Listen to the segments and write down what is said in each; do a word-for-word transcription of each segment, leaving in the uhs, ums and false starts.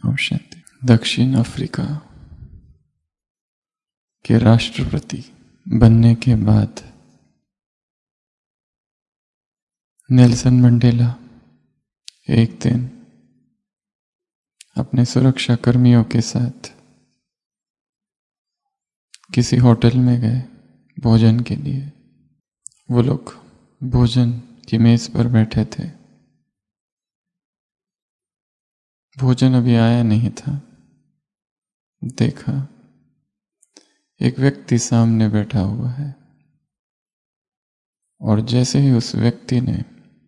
ओम शांति। दक्षिण अफ्रीका के राष्ट्रपति बनने के बाद नेल्सन मंडेला एक दिन अपने सुरक्षा कर्मियों के साथ किसी होटल में गए भोजन के लिए। वो लोग भोजन की मेज पर बैठे थे। भोजन अभी आया नहीं था। देखा एक व्यक्ति सामने बैठा हुआ है और जैसे ही उस व्यक्ति ने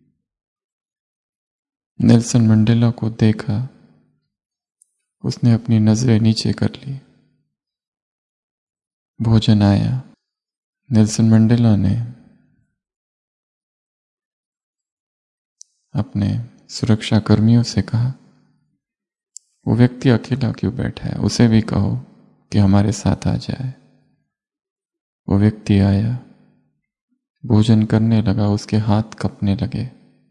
नेल्सन मंडेला को देखा, उसने अपनी नजरें नीचे कर ली। भोजन आया। नेल्सन मंडेला ने अपने सुरक्षा कर्मियों से कहा, वो व्यक्ति अकेला क्यों बैठा है, उसे भी कहो कि हमारे साथ आ जाए। वो व्यक्ति आया, भोजन करने लगा, उसके हाथ कँपने लगे,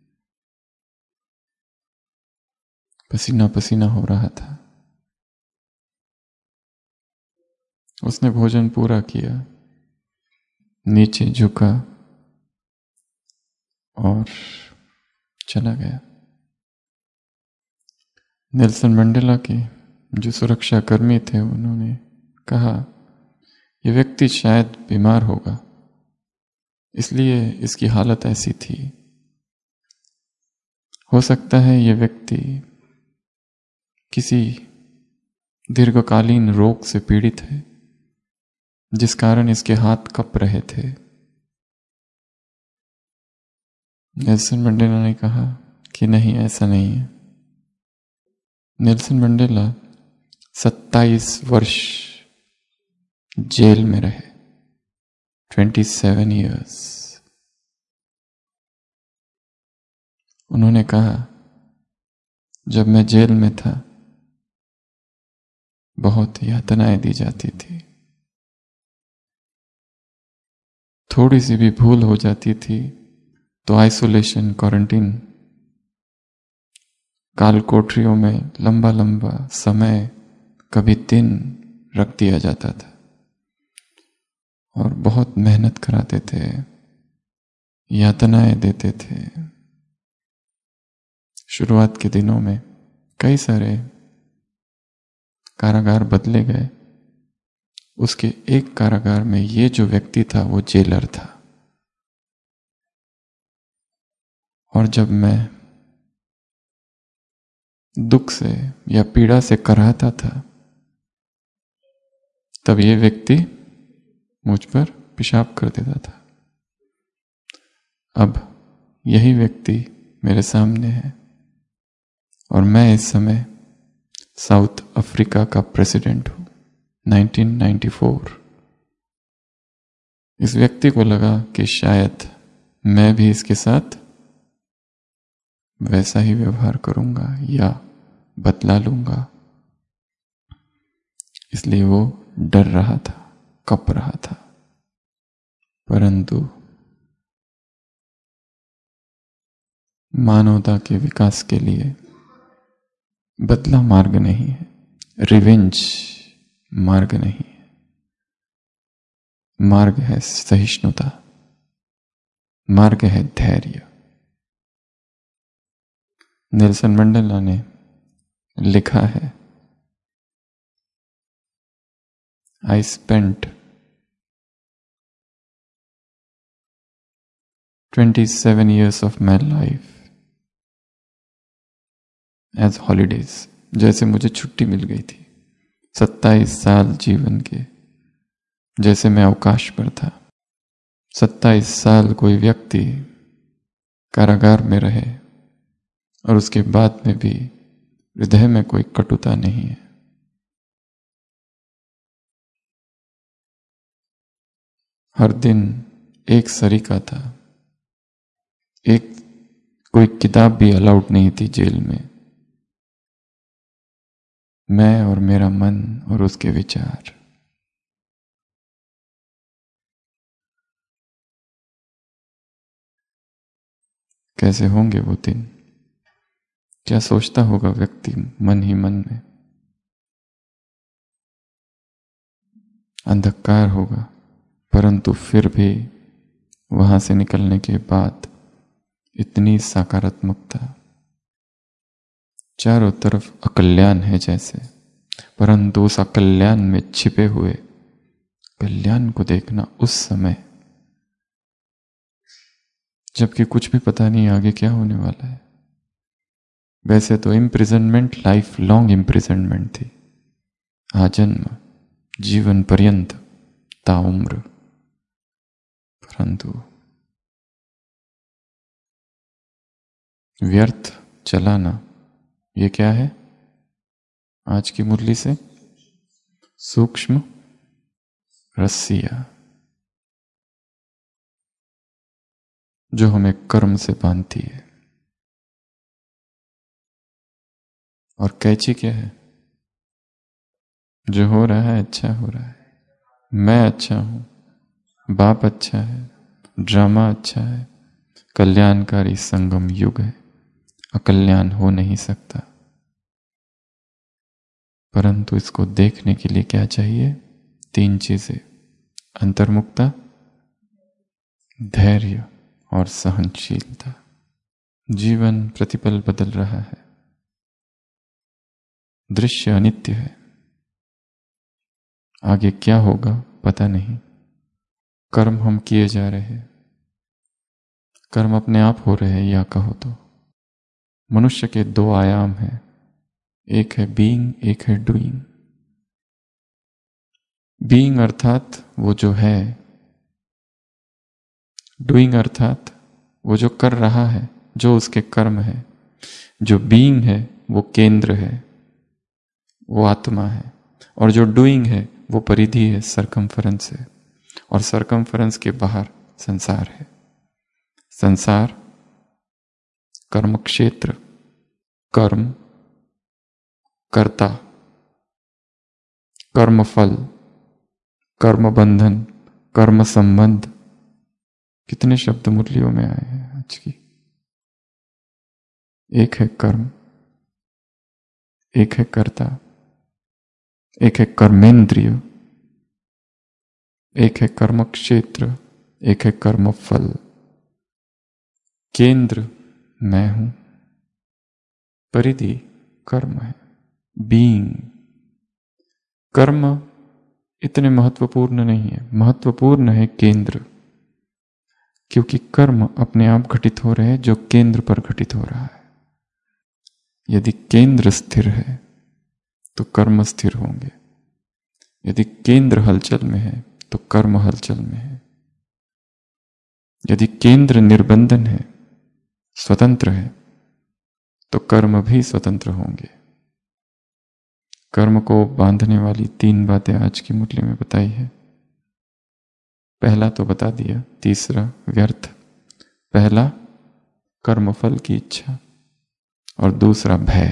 पसीना पसीना हो रहा था। उसने भोजन पूरा किया, नीचे झुका और चला गया। नेल्सन मंडेला के जो सुरक्षा कर्मी थे उन्होंने कहा, ये व्यक्ति शायद बीमार होगा, इसलिए इसकी हालत ऐसी थी। हो सकता है ये व्यक्ति किसी दीर्घकालीन रोग से पीड़ित है, जिस कारण इसके हाथ कँप रहे थे। नेल्सन मंडेला ने कहा कि नहीं, ऐसा नहीं है। नेल्सन मंडेला सत्ताईस वर्ष जेल में रहे, सत्ताईस इयर्स। उन्होंने कहा, जब मैं जेल में था बहुत यातनाएं दी जाती थी। थोड़ी सी भी भूल हो जाती थी तो आइसोलेशन, क्वारंटीन, काल कोठरियों में लंबा लंबा समय, कभी दिन रख दिया जाता था और बहुत मेहनत कराते थे, यातनाएं देते थे। शुरुआत के दिनों में कई सारे कारागार बदले गए। उसके एक कारागार में ये जो व्यक्ति था वो जेलर था। और जब मैं दुख से या पीड़ा से कराहता था, तब ये व्यक्ति मुझ पर पेशाब कर देता था। अब यही व्यक्ति मेरे सामने है और मैं इस समय साउथ अफ्रीका का प्रेसिडेंट हूं, नाइनटीन नाइंटी फोर। इस व्यक्ति को लगा कि शायद मैं भी इसके साथ वैसा ही व्यवहार करूंगा या बदला लूंगा, इसलिए वो डर रहा था, कँप रहा था। परंतु मानवता के विकास के लिए बदला मार्ग नहीं है, रिवेंज मार्ग नहीं है। मार्ग है सहिष्णुता, मार्ग है धैर्य। नेल्सन मंडेला ने लिखा है, I spent twenty-seven years of my life as holidays। जैसे मुझे छुट्टी मिल गई थी, सत्ताईस साल जीवन के जैसे मैं अवकाश पर था। सत्ताईस साल कोई व्यक्ति कारागार में रहे और उसके बाद में भी हृदय में कोई कटुता नहीं है। हर दिन एक सरीका था, एक कोई किताब भी अलाउड नहीं थी जेल में। मैं और मेरा मन और उसके विचार। कैसे होंगे वो दिन? क्या सोचता होगा व्यक्ति मन ही मन में? अंधकार होगा, परंतु फिर भी वहां से निकलने के बाद इतनी सकारात्मकता, चारों तरफ अकल्याण है जैसे, परंतु उस अकल्याण में छिपे हुए कल्याण को देखना उस समय, जबकि कुछ भी पता नहीं आगे क्या होने वाला है। वैसे तो इम्प्रिजनमेंट लाइफ लॉन्ग इम्प्रिजनमेंट थी, आजन्म, जीवन पर्यंत, ताउम्र, परंतु व्यर्थ चलाना, ये क्या है? आज की मुरली से सूक्ष्म रस्सियां जो हमें कर्म से बांधती है। और कैची क्या है? जो हो रहा है अच्छा हो रहा है, मैं अच्छा हूं, बाप अच्छा है, ड्रामा अच्छा है, कल्याणकारी संगम युग है, अकल्याण हो नहीं सकता। परंतु इसको देखने के लिए क्या चाहिए? तीन चीजें: अंतर्मुखता, धैर्य और सहनशीलता। जीवन प्रतिपल बदल रहा है, दृश्य अनित्य है, आगे क्या होगा पता नहीं। कर्म हम किए जा रहे हैं, कर्म अपने आप हो रहे हैं, या कहो तो मनुष्य के दो आयाम हैं, एक है बीइंग, एक है डूइंग। बीइंग अर्थात वो जो है, डूइंग अर्थात वो जो कर रहा है, जो उसके कर्म है। जो बीइंग है वो केंद्र है, वो आत्मा है, और जो डूइंग है वो परिधि है, सरकमफरेंस है, और सरकमफरेंस के बाहर संसार है। संसार कर्म क्षेत्र, कर्म कर्ता, कर्म फल, कर्म बंधन, कर्म संबंध, कितने शब्द मुरलियों में आए हैं आज की। एक है कर्म, एक है कर्ता, एक है कर्मेंद्रिय, एक है कर्म क्षेत्र, एक है कर्म फल। केंद्र मैं हूं, परिधि कर्म है। बीइंग, कर्म इतने महत्वपूर्ण नहीं है, महत्वपूर्ण है केंद्र, क्योंकि कर्म अपने आप घटित हो रहे हैं जो केंद्र पर घटित हो रहा है। यदि केंद्र स्थिर है तो कर्म स्थिर होंगे, यदि केंद्र हलचल में है तो कर्म हलचल में है। यदि केंद्र निर्बंधन है, स्वतंत्र है, तो कर्म भी स्वतंत्र होंगे। कर्म को बांधने वाली तीन बातें आज की मुरली में बताई है। पहला तो बता दिया, तीसरा व्यर्थ। पहला कर्मफल की इच्छा, और दूसरा भय।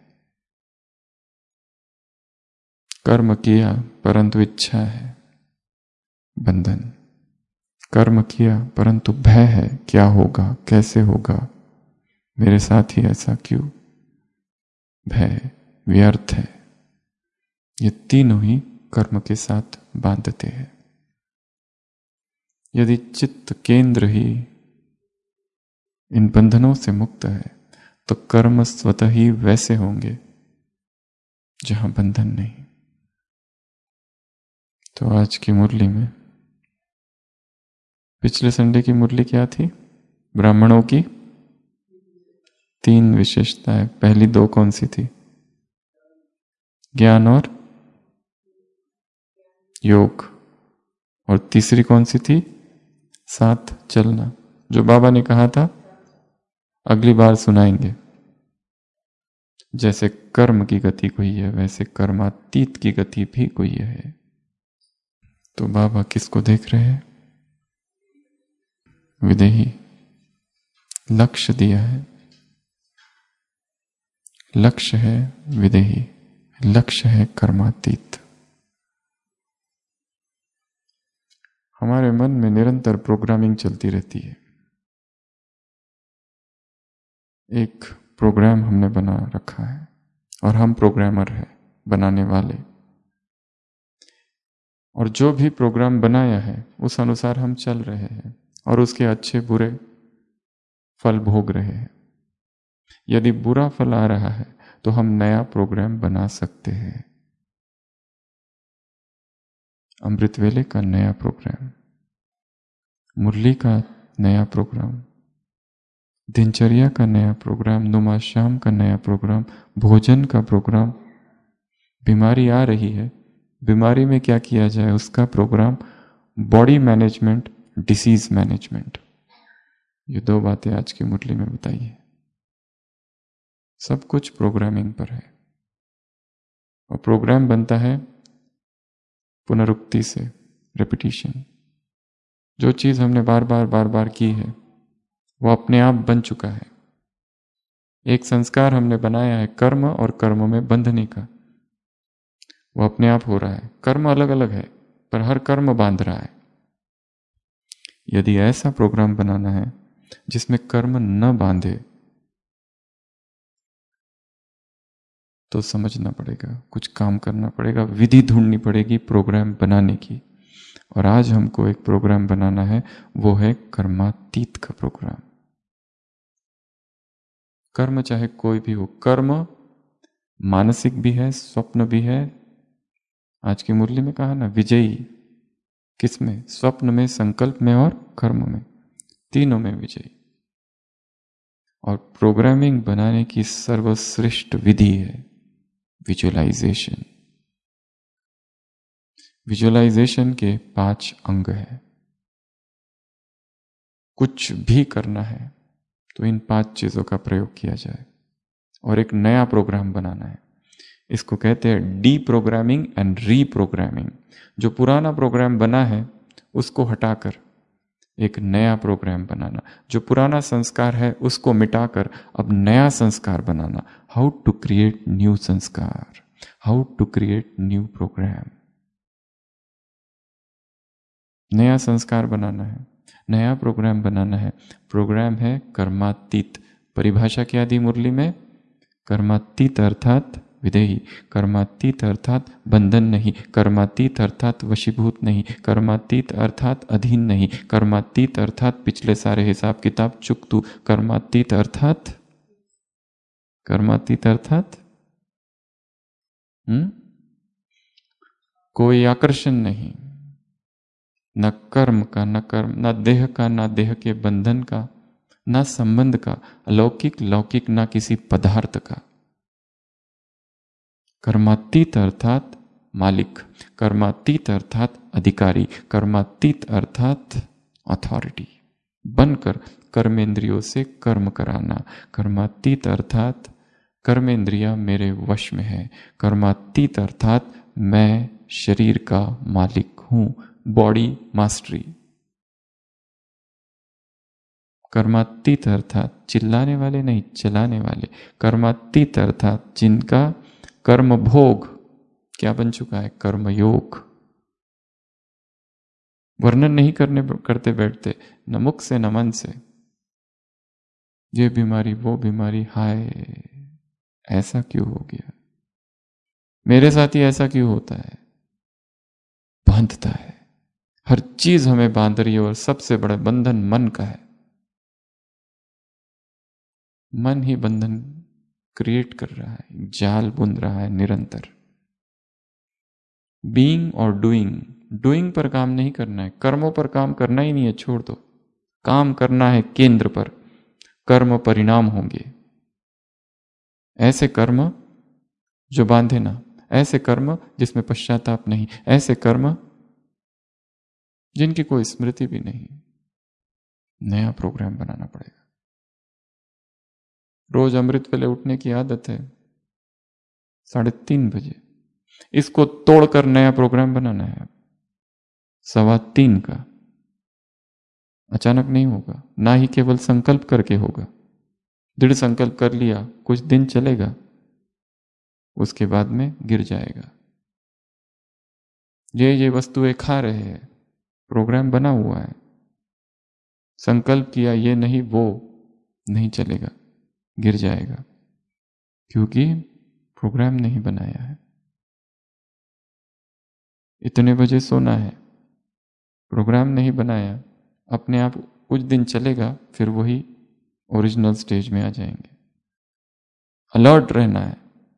कर्म किया परंतु इच्छा है, बंधन। कर्म किया परंतु भय है, क्या होगा, कैसे होगा, मेरे साथ ही ऐसा क्यों, भय, व्यर्थ है। ये तीनों ही कर्म के साथ बांधते हैं। यदि चित्त केंद्र ही इन बंधनों से मुक्त है तो कर्म स्वतः ही वैसे होंगे जहां बंधन नहीं। तो आज की मुरली में, पिछले संडे की मुरली क्या थी? ब्राह्मणों की तीन विशेषताएं। पहली दो कौन सी थी? ज्ञान और योग। और तीसरी कौन सी थी? साथ चलना, जो बाबा ने कहा था अगली बार सुनाएंगे। जैसे कर्म की गति कोई है, वैसे कर्मातीत की गति भी कोई है। तो बाबा किसको देख रहे हैं? विदेही। लक्ष्य दिया है, लक्ष्य है विदेही, लक्ष्य है कर्मातीत। हमारे मन में निरंतर प्रोग्रामिंग चलती रहती है। एक प्रोग्राम हमने बना रखा है, और हम प्रोग्रामर हैं, बनाने वाले। और जो भी प्रोग्राम बनाया है उस अनुसार हम चल रहे हैं और उसके अच्छे बुरे फल भोग रहे हैं। यदि बुरा फल आ रहा है तो हम नया प्रोग्राम बना सकते हैं। अमृत वेले का नया प्रोग्राम, मुरली का नया प्रोग्राम, दिनचर्या का नया प्रोग्राम, नुमा शाम का नया प्रोग्राम, भोजन का प्रोग्राम। बीमारी आ रही है, बीमारी में क्या किया जाए उसका program, body management, disease management. ये दो बातें आज की मुरली में बताई है। सब कुछ प्रोग्रामिंग पर है और प्रोग्राम बनता है पुनरुक्ति से, रेपिटिशन। जो चीज हमने बार बार बार बार की है वो अपने आप बन चुका है। एक संस्कार हमने बनाया है कर्म और कर्म में बंधने का, वो अपने आप हो रहा है। कर्म अलग अलग है पर हर कर्म बांध रहा है। यदि ऐसा प्रोग्राम बनाना है जिसमें कर्म न बांधे तो समझना पड़ेगा, कुछ काम करना पड़ेगा, विधि ढूंढनी पड़ेगी प्रोग्राम बनाने की। और आज हमको एक प्रोग्राम बनाना है, वो है कर्मातीत का प्रोग्राम। कर्म चाहे कोई भी हो, कर्म मानसिक भी है, स्वप्न भी है। आज की मुरली में कहा ना, विजयी किसमें? स्वप्न में, संकल्प में और कर्म में, तीनों में विजयी। और प्रोग्रामिंग बनाने की सर्वश्रेष्ठ विधि है विजुअलाइजेशन। विजुअलाइजेशन के पांच अंग हैं। कुछ भी करना है तो इन पांच चीजों का प्रयोग किया जाए और एक नया प्रोग्राम बनाना है। इसको कहते हैं डी प्रोग्रामिंग एंड रीप्रोग्रामिंग। जो पुराना प्रोग्राम बना है उसको हटाकर एक नया प्रोग्राम बनाना, जो पुराना संस्कार है उसको मिटाकर अब नया संस्कार बनाना। हाउ टू क्रिएट न्यू संस्कार, how to create new program. नया संस्कार बनाना है, नया प्रोग्राम बनाना है। प्रोग्राम है कर्मातीत। परिभाषा क्या दी मुरली में? कर्मातीत अर्थात विधेयी, कर्मातीत अर्थात बंधन नहीं, कर्मातीत अर्थात वशीभूत नहीं, कर्मातीत अर्थात अधीन नहीं, कर्मातीत अर्थात पिछले सारे हिसाब किताब चुक तू, कर्मातीत अर्थात कर्मातीत अर्थात हम्म कोई आकर्षण नहीं, न कर्म का, न कर्म, न देह का, न देह के बंधन का, न संबंध का, अलौकिक लौकिक, न किसी पदार्थ का। कर्मातीत अर्थात मालिक, कर्मातीत अर्थात अधिकारी, कर्मातीत अर्थात अथॉरिटी। बनकर कर्मेंद्रियों से कर्म कराना। कर्मातीत अर्थात कर्मेंद्रिया मेरे वश में है। कर्मातीत अर्थात मैं शरीर का मालिक हूं, बॉडी मास्टरी। कर्मातीत अर्थात चिल्लाने वाले नहीं, चलाने वाले। कर्मातीत अर्थात जिनका कर्म भोग क्या बन चुका है? कर्मयोग। वर्णन नहीं करने करते बैठते, न मुख से न मन से। ये बीमारी, वो बीमारी, हाय ऐसा क्यों हो गया, मेरे साथ ही ऐसा क्यों होता है? बांधता है, हर चीज हमें बांध रही है और सबसे बड़ा बंधन मन का है। मन ही बंधन क्रिएट कर रहा है, जाल बुन रहा है निरंतर। बीइंग और डूइंग, डूइंग पर काम नहीं करना है, कर्मों पर काम करना ही नहीं है, छोड़ दो। काम करना है केंद्र पर, कर्म परिणाम होंगे। ऐसे कर्म जो बांधे ना, ऐसे कर्म जिसमें पश्चाताप नहीं, ऐसे कर्म जिनकी कोई स्मृति भी नहीं। नया प्रोग्राम बनाना पड़ेगा। रोज अमृत वेले उठने की आदत है साढ़े तीन बजे, इसको तोड़कर नया प्रोग्राम बनाना है सवा तीन का। अचानक नहीं होगा, ना ही केवल संकल्प करके होगा। दृढ़ संकल्प कर लिया, कुछ दिन चलेगा, उसके बाद में गिर जाएगा। ये ये वस्तुएं खा रहे हैं, प्रोग्राम बना हुआ है। संकल्प किया ये नहीं वो नहीं चलेगा, गिर जाएगा, क्योंकि प्रोग्राम नहीं बनाया है। इतने बजे सोना है, प्रोग्राम नहीं बनाया, अपने आप कुछ दिन चलेगा, फिर वही ओरिजिनल स्टेज में आ जाएंगे। अलर्ट रहना है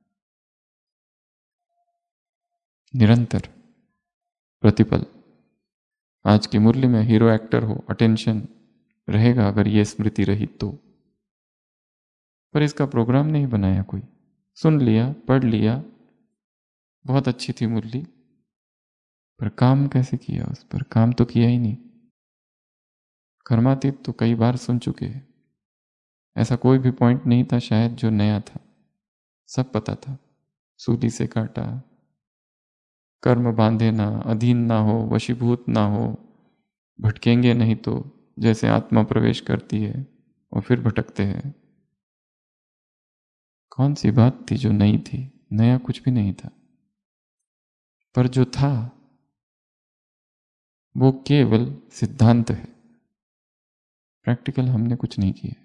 निरंतर, प्रतिपल। आज की मुरली में हीरो एक्टर हो, अटेंशन रहेगा अगर ये स्मृति रही तो। पर इसका प्रोग्राम नहीं बनाया कोई, सुन लिया, पढ़ लिया, बहुत अच्छी थी मुरली, पर काम कैसे किया उस पर? काम तो किया ही नहीं। कर्मातीत तो कई बार सुन चुके हैं, ऐसा कोई भी पॉइंट नहीं था शायद जो नया था, सब पता था। सूली से काटा, कर्म बांधे ना, अधीन ना हो, वशीभूत ना हो, भटकेंगे नहीं तो, जैसे आत्मा प्रवेश करती है और फिर भटकते हैं। कौन सी बात थी जो नई थी? नया कुछ भी नहीं था, पर जो था वो केवल सिद्धांत है, प्रैक्टिकल हमने कुछ नहीं किया।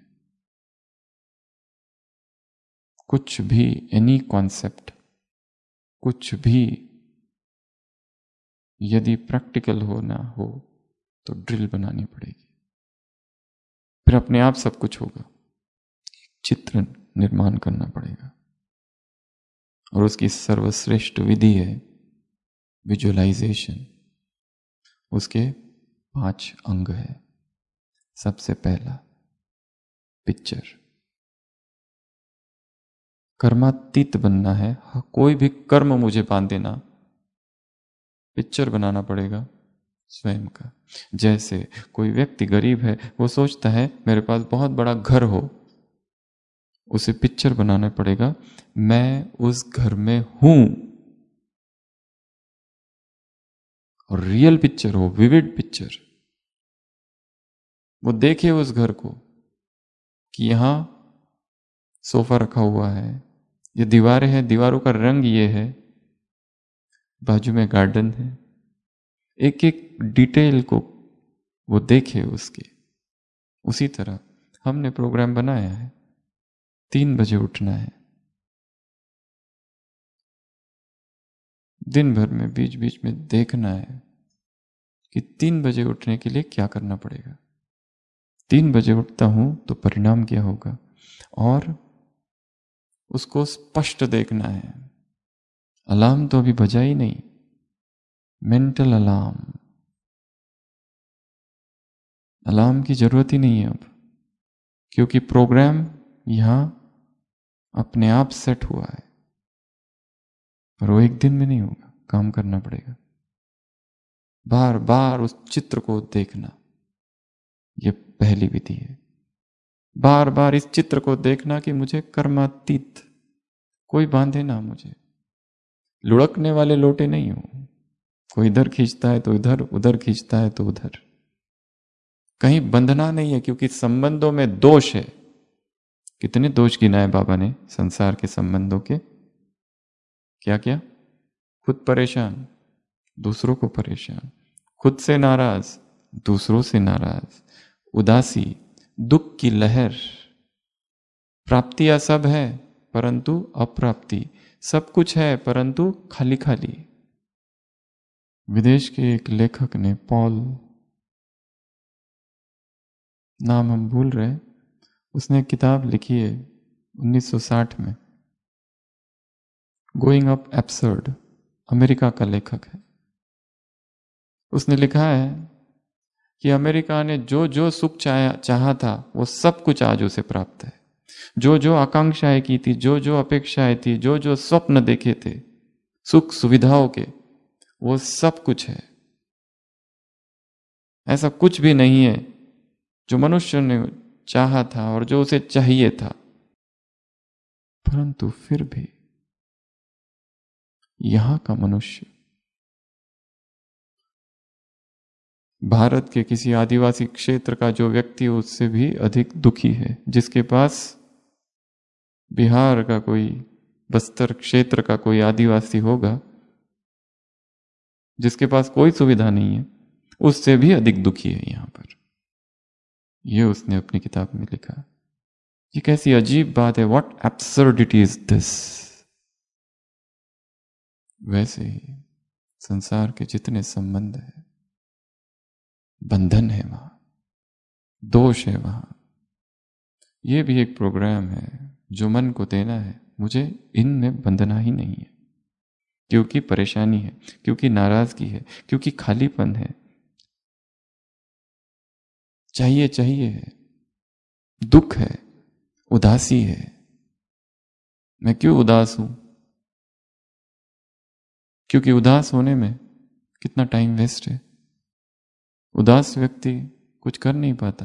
कुछ भी, एनी कॉन्सेप्ट, कुछ भी यदि प्रैक्टिकल हो ना हो तो ड्रिल बनानी पड़ेगी, फिर अपने आप सब कुछ होगा। चित्र निर्माण करना पड़ेगा, और उसकी सर्वश्रेष्ठ विधि है विजुअलाइजेशन। उसके पांच अंग है। सबसे पहला पिक्चर। कर्मातीत बनना है, कोई भी कर्म मुझे बांध देना, पिक्चर बनाना पड़ेगा स्वयं का। जैसे कोई व्यक्ति गरीब है, वो सोचता है मेरे पास बहुत बड़ा घर हो, उसे पिक्चर बनाना पड़ेगा, मैं उस घर में हूं, और रियल पिक्चर हो, विविड पिक्चर। वो देखे उस घर को कि यहां सोफा रखा हुआ है, ये दीवारें हैं, दीवारों का रंग ये है, बाजू में गार्डन है, एक एक डिटेल को वो देखे उसके। उसी तरह हमने प्रोग्राम बनाया है, तीन बजे उठना है, दिन भर में बीच बीच में देखना है कि तीन बजे उठने के लिए क्या करना पड़ेगा। तीन बजे उठता हूं तो परिणाम क्या होगा, और उसको स्पष्ट देखना है। अलार्म तो अभी बजा ही नहीं, मेंटल अलार्म, अलार्म की जरूरत ही नहीं है अब, क्योंकि प्रोग्राम यहां अपने आप सेट हुआ है। पर वो एक दिन में नहीं होगा, काम करना पड़ेगा, बार बार उस चित्र को देखना। ये पहली विधि है, बार बार इस चित्र को देखना कि मुझे कर्मातीत, कोई बांधे ना मुझे, लुढ़कने वाले लोटे नहीं हो, कोई इधर खींचता है तो इधर, उधर खींचता है तो उधर, कहीं बंधना नहीं है, क्योंकि संबंधों में दोष है। कितने दोष गिनाए बाबा ने संसार के संबंधों के? क्या क्या? खुद परेशान, दूसरों को परेशान, खुद से नाराज, दूसरों से नाराज, उदासी, दुख की लहर, प्राप्तियां सब है परंतु अप्राप्ति, सब कुछ है परंतु खाली खाली। विदेश के एक लेखक ने, पॉल नाम हम भूल रहे, उसने एक किताब लिखी है उन्नीस सौ साठ में, गोइंग अप एब्सर्ड, अमेरिका का लेखक है। उसने लिखा है कि अमेरिका ने जो जो सुख चाहा चाहा था वो सब कुछ आज उसे प्राप्त है। जो जो आकांक्षाएं की थी, जो जो अपेक्षाएं थी, जो जो स्वप्न देखे थे सुख सुविधाओं के, वो सब कुछ है। ऐसा कुछ भी नहीं है जो मनुष्य ने चाहा था और जो उसे चाहिए था। परंतु फिर भी यहां का मनुष्य भारत के किसी आदिवासी क्षेत्र का जो व्यक्ति उससे भी अधिक दुखी है, जिसके पास बिहार का कोई, बस्तर क्षेत्र का कोई आदिवासी होगा जिसके पास कोई सुविधा नहीं है, उससे भी अधिक दुखी है यहां पर। यह उसने अपनी किताब में लिखा। ये कैसी अजीब बात है, व्हाट एब्सर्डिटी इज दिस। वैसे ही संसार के जितने संबंध है, बंधन है वहां, दोष है वहां। ये भी एक प्रोग्राम है जो मन को देना है, मुझे इनमें बंधना ही नहीं है, क्योंकि परेशानी है, क्योंकि नाराजगी है, क्योंकि खालीपन है, चाहिए चाहिए है, दुख है, उदासी है। मैं क्यों उदास हूं? क्योंकि उदास होने में कितना टाइम वेस्ट है। उदास व्यक्ति कुछ कर नहीं पाता,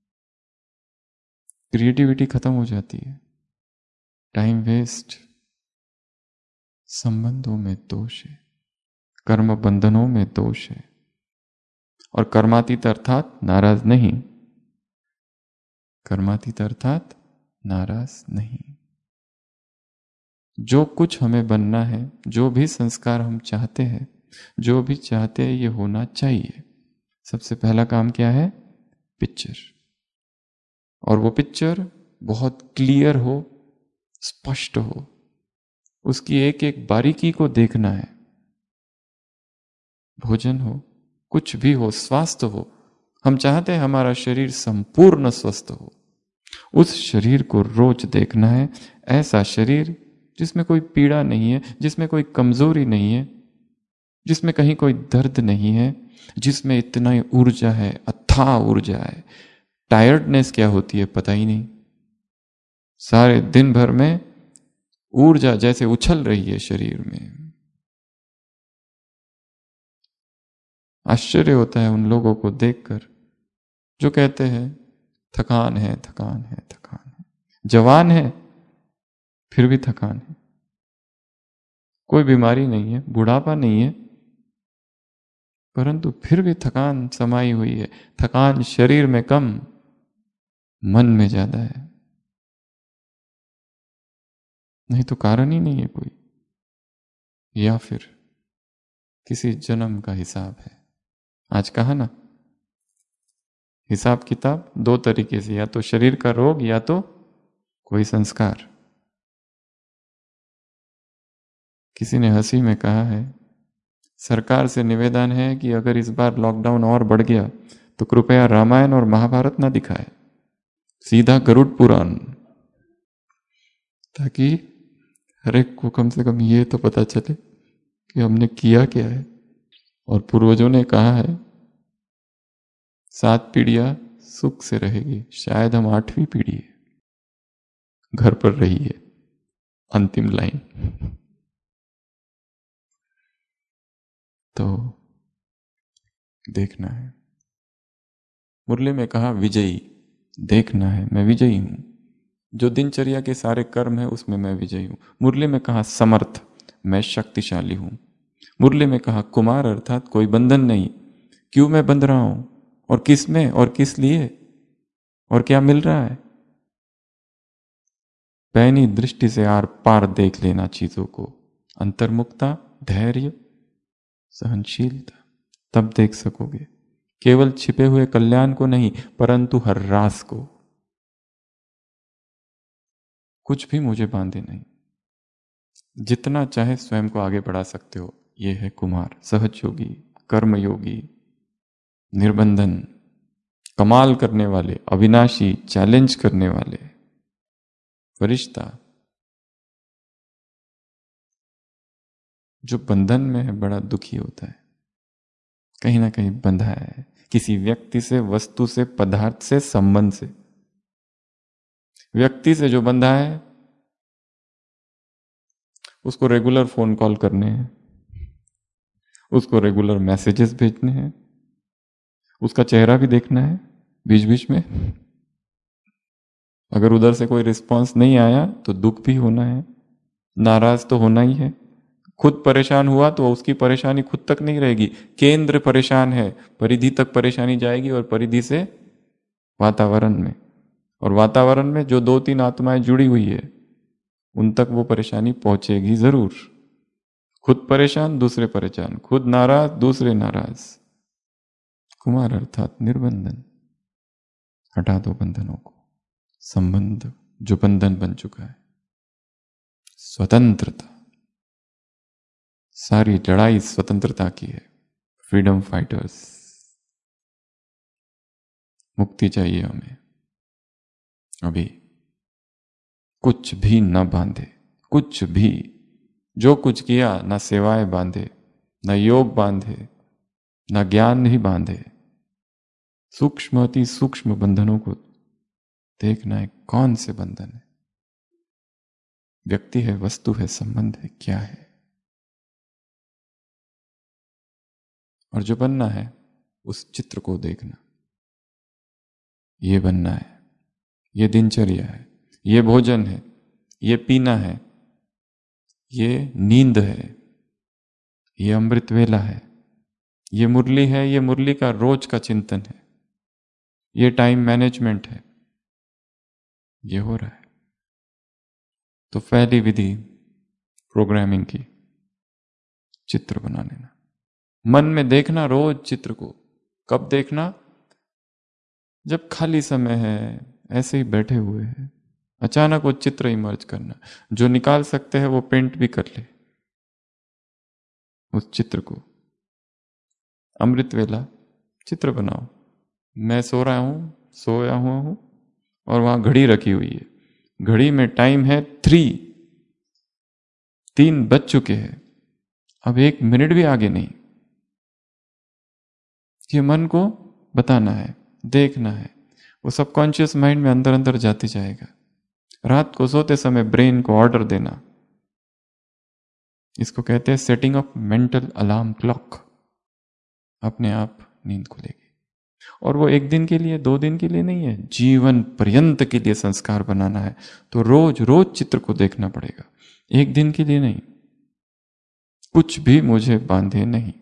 क्रिएटिविटी खत्म हो जाती है, टाइम वेस्ट। संबंधों में दोष है, कर्म बंधनों में दोष है, और कर्मातीत अर्थात नाराज नहीं, कर्मातीत अर्थात नाराज नहीं। जो कुछ हमें बनना है, जो भी संस्कार हम चाहते हैं, जो भी चाहते हैं ये होना चाहिए। सबसे पहला काम क्या है? पिक्चर। और वो पिक्चर बहुत क्लियर हो, स्पष्ट हो, उसकी एक एक बारीकी को देखना है। भोजन हो, कुछ भी हो, स्वास्थ्य हो, हम चाहते हैं हमारा शरीर संपूर्ण स्वस्थ हो, उस शरीर को रोज देखना है। ऐसा शरीर जिसमें कोई पीड़ा नहीं है, जिसमें कोई कमजोरी नहीं है, जिसमें कहीं कोई दर्द नहीं है, जिसमें इतना ही ऊर्जा है, अथाह ऊर्जा है। टायर्डनेस क्या होती है पता ही नहीं, सारे दिन भर में ऊर्जा जैसे उछल रही है शरीर में। आश्चर्य होता है उन लोगों को देखकर जो कहते हैं थकान है, थकान है, थकान है। जवान है फिर भी थकान है, कोई बीमारी नहीं है, बुढ़ापा नहीं है, परंतु फिर भी थकान समाई हुई है। थकान शरीर में कम, मन में ज्यादा है। नहीं तो कारण ही नहीं है कोई, या फिर किसी जन्म का हिसाब है। आज कहा ना, हिसाब किताब दो तरीके से, या तो शरीर का रोग या तो कोई संस्कार। किसी ने हंसी में कहा है, सरकार से निवेदन है कि अगर इस बार लॉकडाउन और बढ़ गया तो कृपया रामायण और महाभारत ना दिखाए, सीधा गरुड़ पुराण, ताकि हर एक को कम से कम ये तो पता चले कि हमने किया क्या है। और पूर्वजों ने कहा है सात पीढ़ियां सुख से रहेगी, शायद हम आठवीं पीढ़ी है, घर पर रही है। अंतिम लाइन। तो देखना है। मुरली में कहा विजयी, देखना है मैं विजयी हूं, जो दिनचर्या के सारे कर्म है उसमें मैं विजयी हूं। मुरली में कहा समर्थ, मैं शक्तिशाली हूं। मुरली में कहा कुमार अर्थात कोई बंधन नहीं, क्यों मैं बंध रहा हूं और किस में और किस लिए और क्या मिल रहा है। पैनी दृष्टि से आर पार देख लेना चीजों को, अंतर्मुखता, धैर्य, सहनशीलता, तब देख सकोगे। केवल छिपे हुए कल्याण को नहीं, परंतु हर रास को। कुछ भी मुझे बांधे नहीं, जितना चाहे स्वयं को आगे बढ़ा सकते हो। यह है कुमार, सहज योगी, कर्म योगी, निर्बंधन, कमाल करने वाले, अविनाशी, चैलेंज करने वाले, फरिश्ता। जो बंधन में है बड़ा दुखी होता है, कहीं ना कहीं बंधा है किसी व्यक्ति से, वस्तु से, पदार्थ से, संबंध से। व्यक्ति से जो बंधा है उसको रेगुलर फोन कॉल करने हैं, उसको रेगुलर मैसेजेस भेजने हैं, उसका चेहरा भी देखना है बीच बीच में। अगर उधर से कोई रिस्पांस नहीं आया तो दुख भी होना है, नाराज तो होना ही है। खुद परेशान हुआ तो उसकी परेशानी खुद तक नहीं रहेगी, केंद्र परेशान है, परिधि तक परेशानी जाएगी, और परिधि से वातावरण में, और वातावरण में जो दो तीन आत्माएं जुड़ी हुई है उन तक वो परेशानी पहुंचेगी जरूर। खुद परेशान दूसरे परेशान, खुद नाराज दूसरे नाराज। कुमार अर्थात निर्बंधन, हटा दो बंधनों को। संबंध जो बंधन बन चुका है, स्वतंत्रता, सारी लड़ाई स्वतंत्रता की है। फ्रीडम फाइटर्स, मुक्ति चाहिए हमें। अभी कुछ भी न बांधे, कुछ भी, जो कुछ किया ना सेवाएं बांधे, ना योग बांधे, ना ज्ञान ही बांधे। सूक्ष्म अति सूक्ष्म बंधनों को देखना है, कौन से बंधन है, व्यक्ति है, वस्तु है, संबंध है, क्या है। और जो बनना है उस चित्र को देखना, ये बनना है, ये दिनचर्या है, ये भोजन है, ये पीना है, ये नींद है, ये अमृत वेला है, ये मुरली है, ये मुरली का रोज का चिंतन है, ये टाइम मैनेजमेंट है, ये हो रहा है। तो पहली विधि प्रोग्रामिंग की, चित्र बना लेना, मन में देखना रोज चित्र को। कब देखना? जब खाली समय है, ऐसे ही बैठे हुए हैं, अचानक वो चित्र इमर्ज करना। जो निकाल सकते हैं वो पेंट भी कर ले उस चित्र को। अमृत वेला चित्र बनाओ, मैं सो रहा हूं, सोया हुआ हूं और वहां घड़ी रखी हुई है, घड़ी में टाइम है थ्री, तीन बज चुके हैं, अब एक मिनट भी आगे नहीं। ये मन को बताना है, देखना है, वो सबकॉन्शियस माइंड में अंदर अंदर जाते जाएगा। रात को सोते समय ब्रेन को ऑर्डर देना, इसको कहते हैं setting of mental alarm clock. अपने आप नींद खुलेगी। और वो एक दिन के लिए, दो दिन के लिए नहीं है, जीवन पर्यंत के लिए संस्कार बनाना है। तो रोज रोज चित्र को देखना पड़ेगा, एक दिन के लिए नहीं। कुछ भी मुझे बांधे नहीं,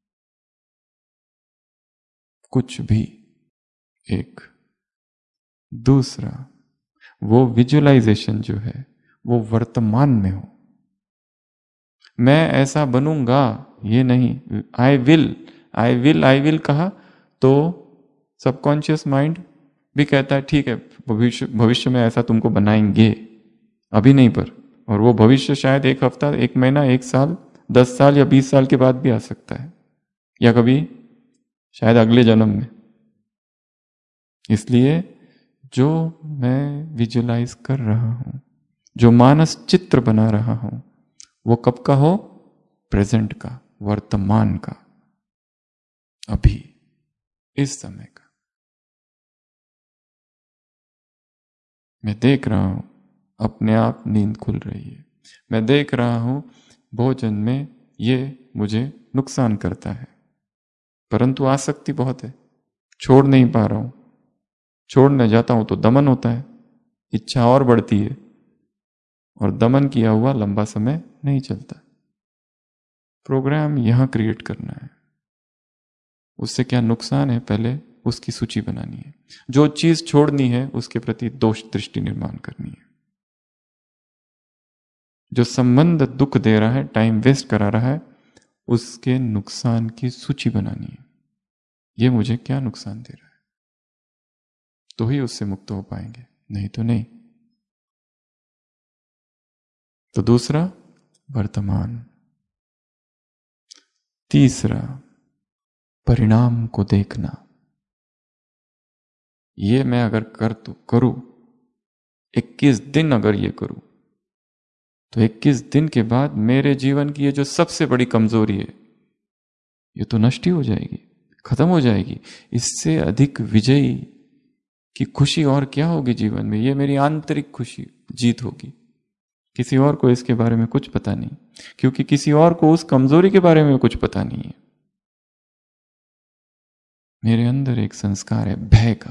कुछ भी। एक दूसरा, वो विजुअलाइजेशन जो है वो वर्तमान में हो। मैं ऐसा बनूंगा ये नहीं, I will, I will, I will कहा तो सबकॉन्शियस माइंड भी कहता है ठीक है, भविष्य भविष्य में ऐसा तुमको बनाएंगे, अभी नहीं पर। और वो भविष्य शायद एक हफ्ता, एक महीना, एक साल, दस साल या बीस साल के बाद भी आ सकता है, या कभी शायद अगले जन्म में। इसलिए जो मैं विजुलाइज कर रहा हूं, जो मानस चित्र बना रहा हूं, वो कब का हो? प्रेजेंट का, वर्तमान का, अभी, इस समय का। मैं देख रहा हूं अपने आप नींद खुल रही है, मैं देख रहा हूं भोजन में ये मुझे नुकसान करता है, परंतु आसक्ति बहुत है, छोड़ नहीं पा रहा हूं। छोड़ने जाता हूं तो दमन होता है, इच्छा और बढ़ती है, और दमन किया हुआ लंबा समय नहीं चलता। प्रोग्राम यहां क्रिएट करना है, उससे क्या नुकसान है पहले उसकी सूची बनानी है। जो चीज छोड़नी है उसके प्रति दोष दृष्टि निर्माण करनी है। जो संबंध दुख दे रहा है, टाइम वेस्ट करा रहा है, उसके नुकसान की सूची बनानी है। ये मुझे क्या नुकसान दे रहा है, तो ही उससे मुक्त हो पाएंगे, नहीं तो नहीं। तो दूसरा वर्तमान, तीसरा परिणाम को देखना। ये मैं अगर कर तो करूं, इक्कीस दिन अगर ये करूं, तो इक्कीस दिन के बाद मेरे जीवन की ये जो सबसे बड़ी कमजोरी है, ये तो नष्ट ही हो जाएगी, खत्म हो जाएगी। इससे अधिक विजयी की खुशी और क्या होगी जीवन में? ये मेरी आंतरिक खुशी, जीत होगी। किसी और को इसके बारे में कुछ पता नहीं, क्योंकि किसी और को उस कमजोरी के बारे में कुछ पता नहीं है। मेरे अंदर एक संस्कार है भय का,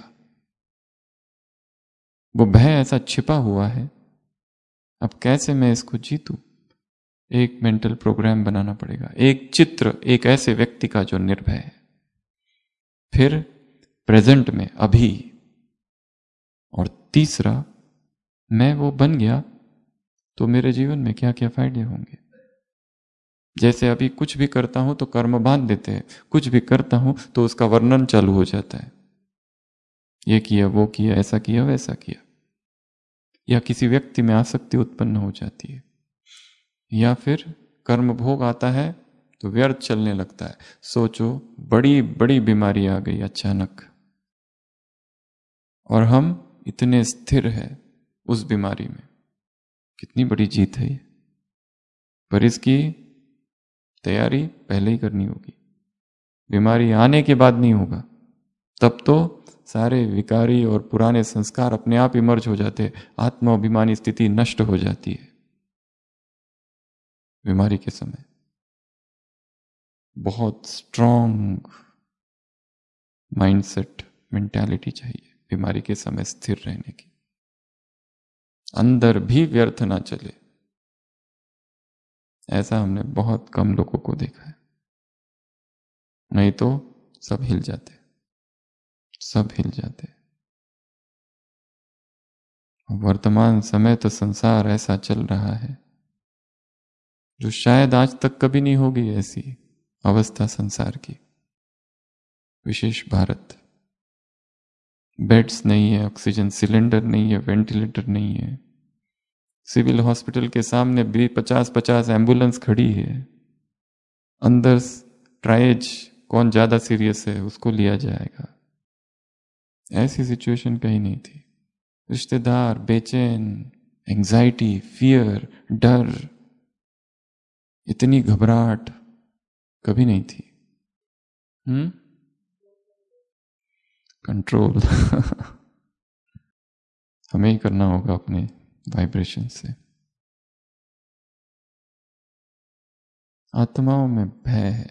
वो भय ऐसा छिपा हुआ है, अब कैसे मैं इसको जीतूं? एक मेंटल प्रोग्राम बनाना पड़ेगा, एक चित्र, एक ऐसे व्यक्ति का जो निर्भय है। फिर प्रेजेंट में, अभी। और तीसरा, मैं वो बन गया तो मेरे जीवन में क्या क्या फायदे होंगे। जैसे अभी कुछ भी करता हूं तो कर्म बांध देते हैं, कुछ भी करता हूं तो उसका वर्णन चालू हो जाता है, ये किया, वो किया, ऐसा किया, वैसा किया। या किसी व्यक्ति में आसक्ति उत्पन्न हो जाती है, या फिर कर्म भोग आता है तो व्यर्थ चलने लगता है। सोचो, बड़ी बड़ी बीमारी आ गई अचानक और हम इतने स्थिर है उस बीमारी में, कितनी बड़ी जीत है ये। पर इसकी तैयारी पहले ही करनी होगी, बीमारी आने के बाद नहीं होगा। तब तो सारे विकारी और पुराने संस्कार अपने आप इमर्ज हो जाते, आत्माभिमानी स्थिति नष्ट हो जाती है। बीमारी के समय बहुत स्ट्रॉन्ग माइंडसेट, मेंटालिटी चाहिए बीमारी के समय स्थिर रहने की। अंदर भी व्यर्थ ना चले, ऐसा हमने बहुत कम लोगों को देखा है, नहीं तो सब हिल जाते, सब हिल जाते। वर्तमान समय तो संसार ऐसा चल रहा है जो शायद आज तक कभी नहीं होगी ऐसी अवस्था संसार की। विशेष भारत, बेड्स नहीं है, ऑक्सीजन सिलेंडर नहीं है, वेंटिलेटर नहीं है, सिविल हॉस्पिटल के सामने भी पचास पचास एम्बुलेंस खड़ी है, अंदर ट्रायज कौन ज्यादा सीरियस है उसको लिया जाएगा, ऐसी सिचुएशन कहीं नहीं थी। रिश्तेदार बेचैन, एंजाइटी, फियर, डर, इतनी घबराहट कभी नहीं थी। हम्म कंट्रोल हमें ही करना होगा अपने वाइब्रेशन से। आत्माओं में भय है,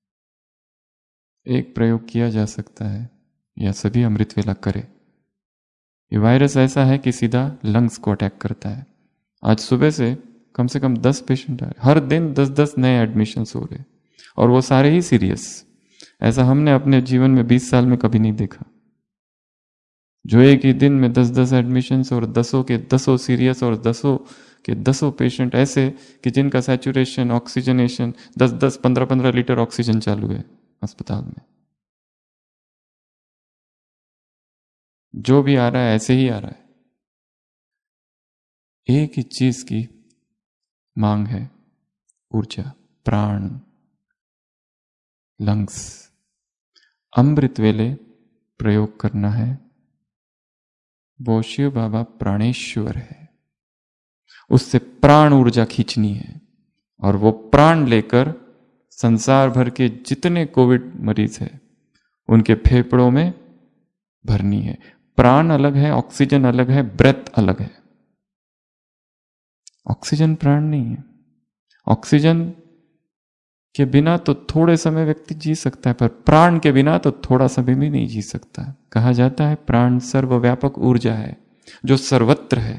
एक प्रयोग किया जा सकता है या सभी अमृत वेला करे। ये वायरस ऐसा है कि सीधा लंग्स को अटैक करता है। आज सुबह से कम से कम दस पेशेंट आए, हर दिन दस दस नए एडमिशन्स हो रहे और वो सारे ही सीरियस। ऐसा हमने अपने जीवन में बीस साल में कभी नहीं देखा, जो एक ही दिन में दस दस एडमिशन्स और दसों के दसों सीरियस और दसों के दसों पेशेंट ऐसे कि जिनका सैचुरेशन, ऑक्सीजनेशन दस दस पंद्रह पंद्रह लीटर ऑक्सीजन चालू है अस्पताल में। जो भी आ रहा है ऐसे ही आ रहा है। एक ही चीज की मांग है, ऊर्जा, प्राण, लंग्स। अमृत वेले प्रयोग करना है, वो शिव बाबा प्राणेश्वर है, उससे प्राण ऊर्जा खींचनी है और वो प्राण लेकर संसार भर के जितने कोविड मरीज है उनके फेफड़ों में भरनी है। प्राण अलग है, ऑक्सीजन अलग है, ब्रेथ अलग है। ऑक्सीजन प्राण नहीं है। ऑक्सीजन के बिना तो थोड़े समय व्यक्ति जी सकता है, पर प्राण के बिना तो थोड़ा समय भी नहीं जी सकता। कहा जाता है प्राण सर्वव्यापक ऊर्जा है जो सर्वत्र है,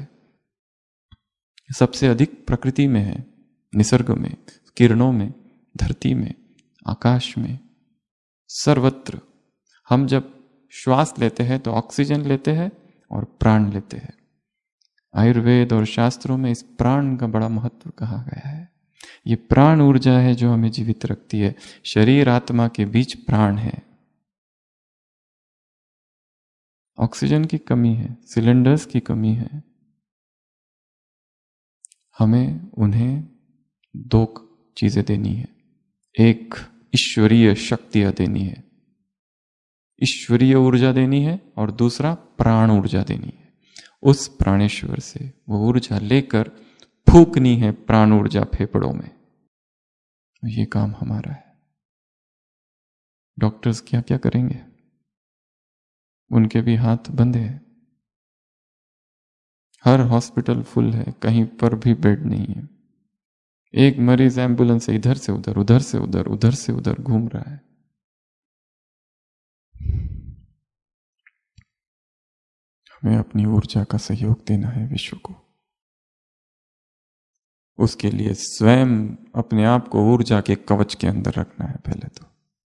सबसे अधिक प्रकृति में है, निसर्ग में, किरणों में, धरती में, आकाश में, सर्वत्र। हम जब श्वास लेते हैं तो ऑक्सीजन लेते हैं और प्राण लेते हैं। आयुर्वेद और शास्त्रों में इस प्राण का बड़ा महत्व कहा गया है। ये प्राण ऊर्जा है जो हमें जीवित रखती है। शरीर आत्मा के बीच प्राण है। ऑक्सीजन की कमी है, सिलेंडर्स की कमी है, हमें उन्हें दो चीजें देनी है। एक ईश्वरीय शक्तियां देनी है, ईश्वरीय ऊर्जा देनी है, और दूसरा प्राण ऊर्जा देनी है। उस प्राणेश्वर से वो ऊर्जा लेकर फूकनी है प्राण ऊर्जा फेफड़ों में। ये काम हमारा है। डॉक्टर्स क्या क्या करेंगे, उनके भी हाथ बंधे हैं। हर हॉस्पिटल फुल है, कहीं पर भी बेड नहीं है। एक मरीज एम्बुलेंस से इधर से उधर, उधर से उधर, उधर से उधर घूम रहा है। हमें अपनी ऊर्जा का सहयोग देना है विश्व को। उसके लिए स्वयं अपने आप को ऊर्जा के कवच के अंदर रखना है पहले तो।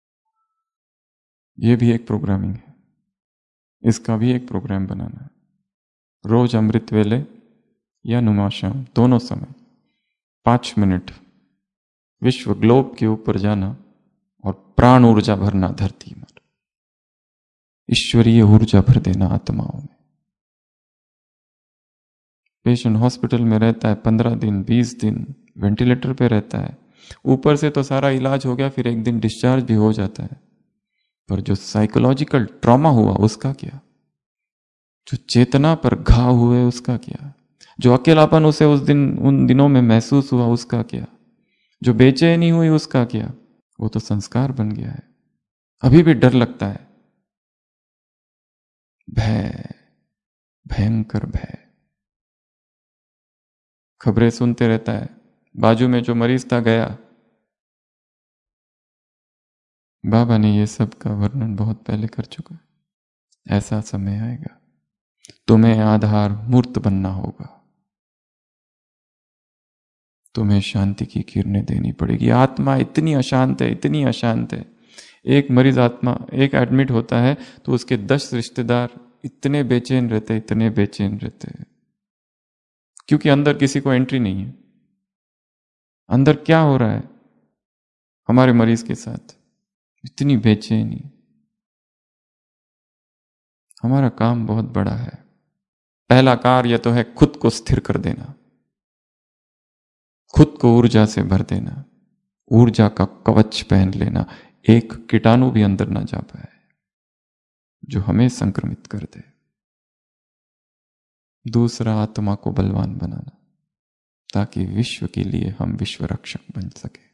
यह भी एक प्रोग्रामिंग है, इसका भी एक प्रोग्राम बनाना है। रोज अमृत वेले या नुमाशाम दोनों समय पांच मिनट विश्व ग्लोब के ऊपर जाना और प्राण ऊर्जा भरना धरती में, ईश्वरीय ऊर्जा भर देना आत्माओं में। पेशेंट हॉस्पिटल में रहता है पंद्रह दिन, बीस दिन वेंटिलेटर पे रहता है, ऊपर से तो सारा इलाज हो गया, फिर एक दिन डिस्चार्ज भी हो जाता है, पर जो साइकोलॉजिकल ट्रॉमा हुआ उसका क्या? जो चेतना पर घाव हुए उसका क्या? जो अकेलापन उसे उस दिन उन दिनों में महसूस हुआ उसका क्या? जो बेचैनी हुई उसका क्या? वो तो संस्कार बन गया है। अभी भी डर लगता है, भय, भयंकर भय। खबरें सुनते रहता है, बाजू में जो मरीज था गया। बाबा ने ये सब का वर्णन बहुत पहले कर चुका है। ऐसा समय आएगा, तुम्हें आधार मूर्त बनना होगा, तुम्हें शांति की किरणें देनी पड़ेगी। आत्मा इतनी अशांत है, इतनी अशांत है। एक मरीज आत्मा एक एडमिट होता है तो उसके दस रिश्तेदार इतने बेचैन रहते इतने बेचैन रहते हैं, क्योंकि अंदर किसी को एंट्री नहीं है। अंदर क्या हो रहा है हमारे मरीज के साथ, इतनी बेचैनी। हमारा काम बहुत बड़ा है। पहला कार्य तो है खुद को स्थिर कर देना, खुद को ऊर्जा से भर देना, ऊर्जा का कवच पहन लेना, एक कीटाणु भी अंदर ना जा पाए जो हमें संक्रमित कर दे। दूसरा, आत्मा को बलवान बनाना, ताकि विश्व के लिए हम विश्व रक्षक बन सके।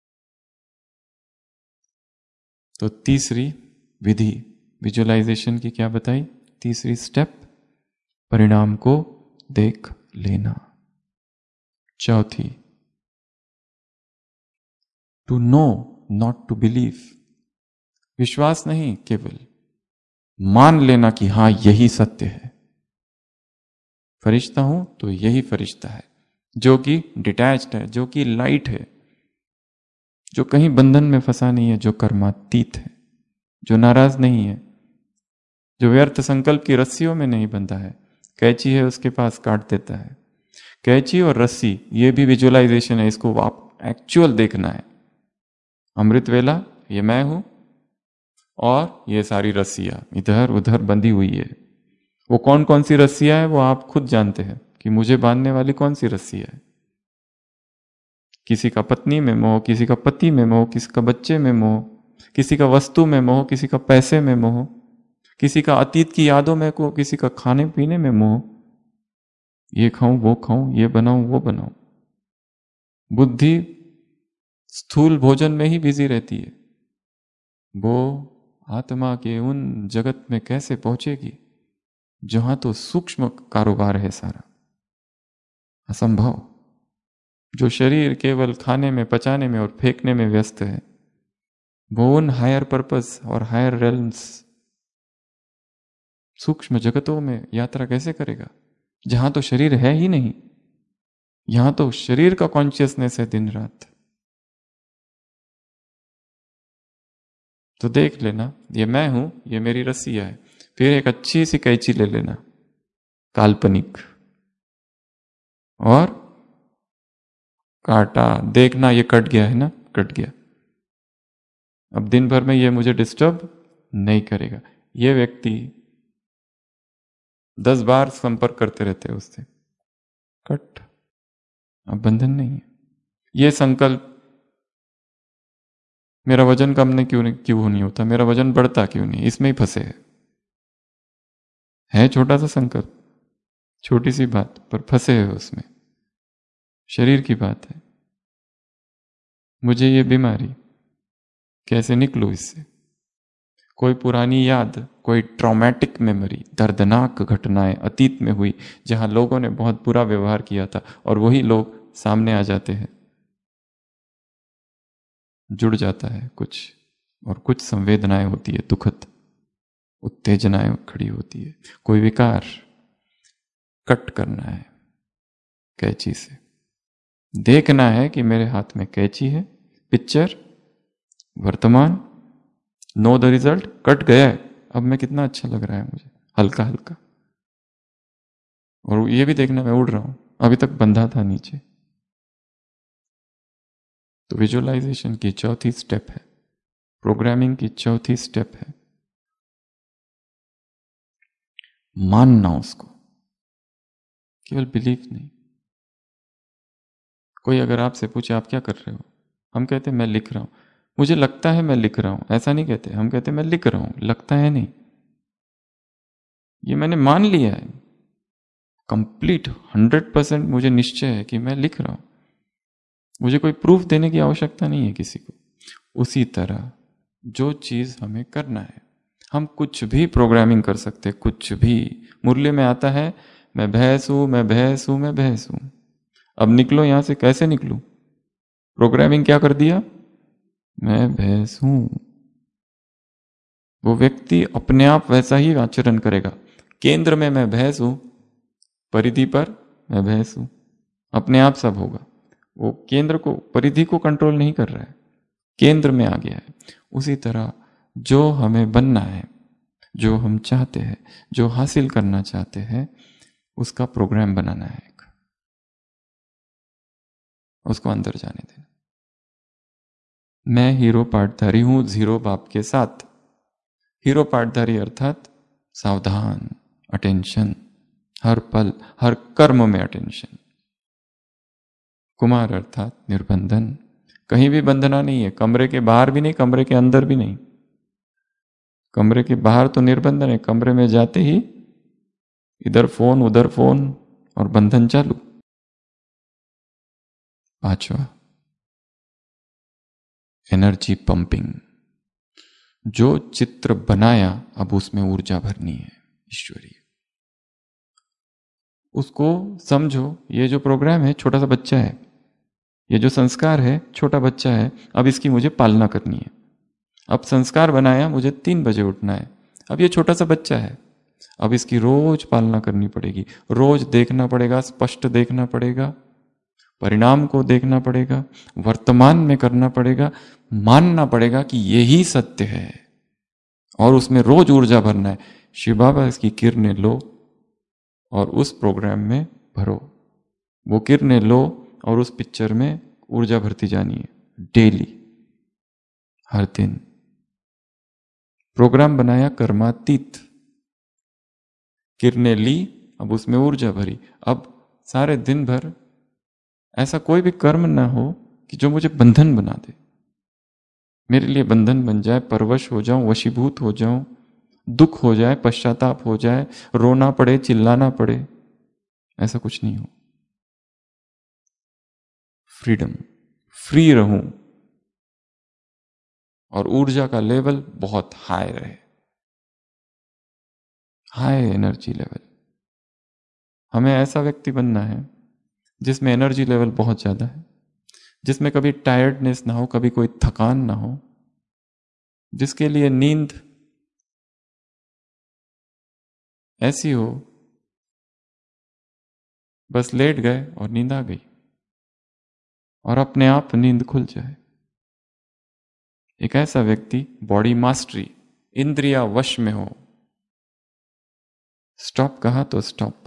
तो तीसरी विधि विजुअलाइजेशन की क्या बताई? तीसरी स्टेप, परिणाम को देख लेना। चौथी, to know not to believe, विश्वास नहीं, केवल मान लेना कि हां यही सत्य है। फरिश्ता हूं तो यही फरिश्ता है, जो कि डिटैच्ड है, जो कि लाइट है, जो कहीं बंधन में फंसा नहीं है, जो कर्मातीत है, जो नाराज नहीं है, जो व्यर्थ संकल्प की रस्सियों में नहीं बंधा है। कैंची है उसके पास, काट देता है। कैंची और रस्सी ये भी विजुअलाइजेशन है, इसको आप एक्चुअल देखना है। अमृत वेला ये मैं हूं और ये सारी रस्सियां इधर उधर बंधी हुई है। वो कौन कौन सी रस्सियां है वो आप खुद जानते हैं कि मुझे बांधने वाली कौन सी रस्सी है। किसी का पत्नी में मोह, किसी का पति में मोह, किसी का बच्चे में मोह, किसी का वस्तु में मोह, किसी का पैसे में मोह, किसी का अतीत की यादों में को, किसी का खाने पीने में मोह, ये खाऊं वो खाऊं, ये बनाऊं वो बनाऊं। बुद्धि स्थूल भोजन में ही बिजी रहती है। वो आत्मा के उन जगत में कैसे पहुंचेगी जहां तो सूक्ष्म कारोबार है सारा, असंभव। जो शरीर केवल खाने में, पचाने में और फेंकने में व्यस्त है, वो उन हायर पर्पस और हायर रेल्म्स, सूक्ष्म जगतों में यात्रा कैसे करेगा जहां तो शरीर है ही नहीं। यहां तो शरीर का कॉन्शियसनेस है दिन रात। तो देख लेना, ये मैं हूं, ये मेरी रस्सियां है। फिर एक अच्छी सी कैंची ले लेना, काल्पनिक, और काटा। देखना ये कट गया है ना, कट गया। अब दिन भर में ये मुझे डिस्टर्ब नहीं करेगा। ये व्यक्ति दस बार संपर्क करते रहते हैं उससे, कट। अब बंधन नहीं है। ये संकल्प, मेरा वजन कम नहीं क्यों नहीं क्यों नहीं होता, मेरा वजन बढ़ता क्यों नहीं, इसमें ही फंसे है। है छोटा सा संकल्प, छोटी सी बात, पर फंसे है उसमें। शरीर की बात है, मुझे ये बीमारी, कैसे निकलूं इससे? कोई पुरानी याद, कोई ट्रॉमेटिक मेमोरी, दर्दनाक घटनाएं अतीत में हुई जहां लोगों ने बहुत बुरा व्यवहार किया था, और वही लोग सामने आ जाते हैं। जुड़ जाता है कुछ, और कुछ संवेदनाएं होती है, दुखद उत्तेजनाएं खड़ी होती है। कोई विकार कट करना है कैंची से। देखना है कि मेरे हाथ में कैंची है, पिक्चर, वर्तमान, नो द रिजल्ट, कट गया है। अब मैं कितना अच्छा लग रहा है मुझे, हल्का हल्का। और ये भी देखना मैं उड़ रहा हूं, अभी तक बंधा था नीचे। तो विजुअलाइजेशन की चौथी स्टेप है, प्रोग्रामिंग की चौथी स्टेप है मानना उसको, केवल बिलीफ नहीं। कोई अगर आपसे पूछे आप क्या कर रहे हो, हम कहते हैं मैं लिख रहा हूं, मुझे लगता है मैं लिख रहा हूं, ऐसा नहीं कहते। हम कहते हैं मैं लिख रहा हूं, लगता है नहीं, ये मैंने मान लिया है, कंप्लीट हंड्रेड परसेंट मुझे निश्चय है कि मैं लिख रहा हूं, मुझे कोई प्रूफ देने की आवश्यकता नहीं है किसी को। उसी तरह जो चीज हमें करना है, हम कुछ भी प्रोग्रामिंग कर सकते, कुछ भी। मुरली में आता है मैं भैंस हूं, मैं भैंस हूं, मैं भैंस हूं। अब निकलो यहां से, कैसे निकलूं? प्रोग्रामिंग क्या कर दिया? मैं भैंस हूं। वो व्यक्ति अपने आप वैसा ही आचरण करेगा। केंद्र में मैं भैंस हूं, परिधि पर मैं भैंस हूं, अपने आप सब होगा। वो केंद्र को, परिधि को कंट्रोल नहीं कर रहा है, केंद्र में आ गया है। उसी तरह जो हमें बनना है, जो हम चाहते हैं, जो हासिल करना चाहते हैं, उसका प्रोग्राम बनाना है, उसको अंदर जाने देना। मैं हीरो पार्टधारी हूं जीरो बाप के साथ। हीरो पार्टधारी अर्थात सावधान, अटेंशन, हर पल हर कर्म में अटेंशन। कुमार अर्थात निर्बंधन, कहीं भी बंधना नहीं है, कमरे के बाहर भी नहीं, कमरे के अंदर भी नहीं। कमरे के बाहर तो निर्बंधन है, कमरे में जाते ही इधर फोन उधर फोन और बंधन चालू। पांचवा, एनर्जी पंपिंग। जो चित्र बनाया अब उसमें ऊर्जा भरनी है ईश्वरीय। उसको समझो, ये जो प्रोग्राम है छोटा सा बच्चा है, ये जो संस्कार है छोटा बच्चा है, अब इसकी मुझे पालना करनी है। अब संस्कार बनाया मुझे तीन बजे उठना है, अब ये छोटा सा बच्चा है, अब इसकी रोज पालना करनी पड़ेगी, रोज देखना पड़ेगा, स्पष्ट देखना पड़ेगा, परिणाम को देखना पड़ेगा, वर्तमान में करना पड़ेगा, मानना पड़ेगा कि यही सत्य है और उसमें रोज ऊर्जा भरना है। शिव बाबा इसकी किरणें लो और उस प्रोग्राम में भरो, वो किरणें लो और उस पिक्चर में ऊर्जा भरती जानी है डेली, हर दिन। प्रोग्राम बनाया कर्मातीत, किरणें ली, अब उसमें ऊर्जा भरी। अब सारे दिन भर ऐसा कोई भी कर्म ना हो कि जो मुझे बंधन बना दे, मेरे लिए बंधन बन जाए, परवश हो जाऊं, वशीभूत हो जाऊं, दुख हो जाए, पश्चाताप हो जाए, रोना पड़े, चिल्लाना पड़े, ऐसा कुछ नहीं हो। फ्रीडम, फ्री रहूं और ऊर्जा का लेवल बहुत हाई रहे, हाई एनर्जी लेवल। हमें ऐसा व्यक्ति बनना है जिसमें एनर्जी लेवल बहुत ज्यादा है, जिसमें कभी टायर्डनेस ना हो, कभी कोई थकान ना हो, जिसके लिए नींद ऐसी हो बस लेट गए और नींद आ गई और अपने आप नींद खुल जाए। एक ऐसा व्यक्ति बॉडी मास्टरी, इंद्रिया वश में हो। स्टॉप कहा तो स्टॉप।